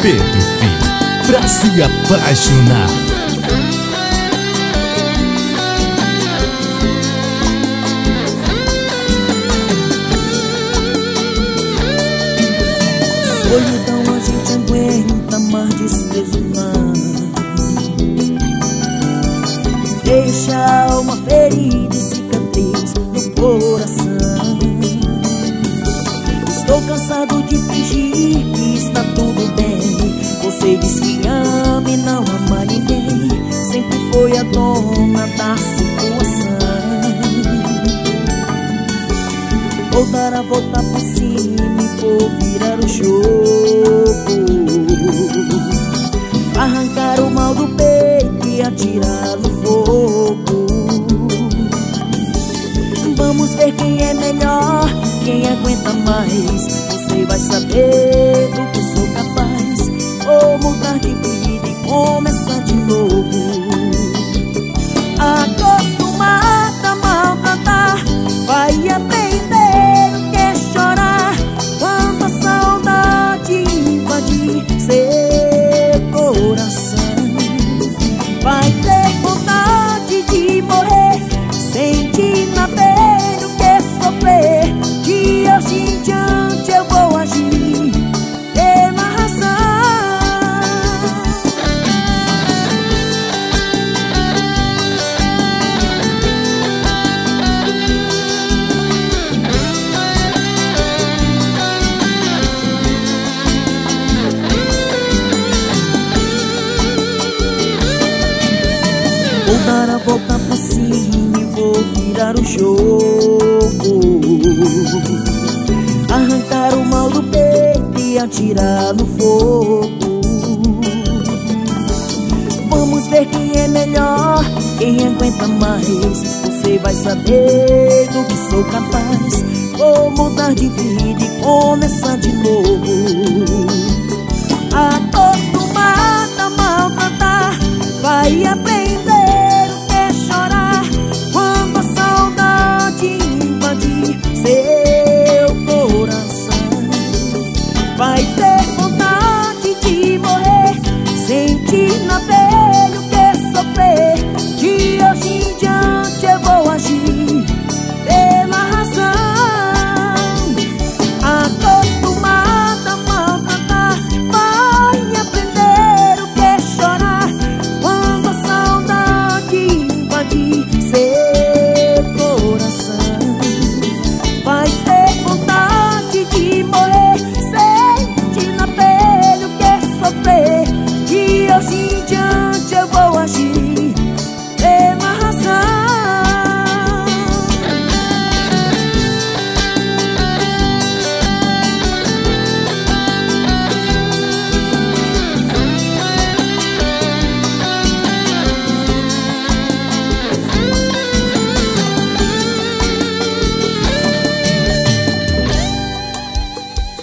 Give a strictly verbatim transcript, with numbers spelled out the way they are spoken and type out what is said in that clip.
Pedro Filho, pra se apaixonar. Solidão a gente aguenta, mas desprezo não. Deixa a alma ferida e cicatriz no coração. Estou cansado de fingir que está tudo bem. Você diz que ama e não ama ninguém. Sempre foi a dona da situação. Vou dar a volta por cima e vou virar o jogo. Arrancar o mal do peito e atirar no fogo. Vamos ver quem é melhor, quem aguenta mais. Você vai saber do que sou capaz. Vou mudar de vida e começar de novo. Acostumada a maltratar, vai aprender o que é chorar. Quando a saudade invadir seu coração, vai ter vontade de morrer, sentir na pele o que é sofrer. De hoje em diante eu vou agir pela razão. Vou dar a volta por cima e vou virar o jogo. Arrancar o mal do peito e atirar no fogo. Vamos ver quem é melhor, quem aguenta mais. Você vai saber do que sou capaz. Vou mudar de vida e começar de novo. Acostumada a maltratar, vai aprender o que é chorar. Quando a saudade